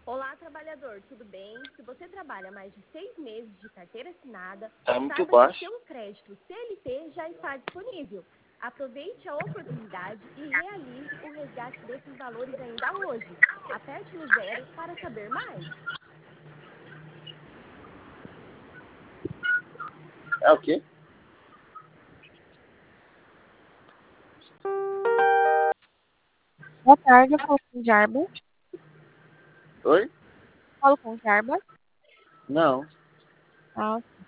Olá, trabalhador, tudo bem? Se você trabalha mais de 6 meses de carteira assinada, Tá muito saiba que o baixo. seu crédito CLT já está disponível. Aproveite a oportunidade e realize o resgate desses valores ainda hoje. Aperte no 0 para saber mais. É o quê? Boa tarde, eu falo com o Jarbas. Oi? Falo com o Jarbas. Não. Ah,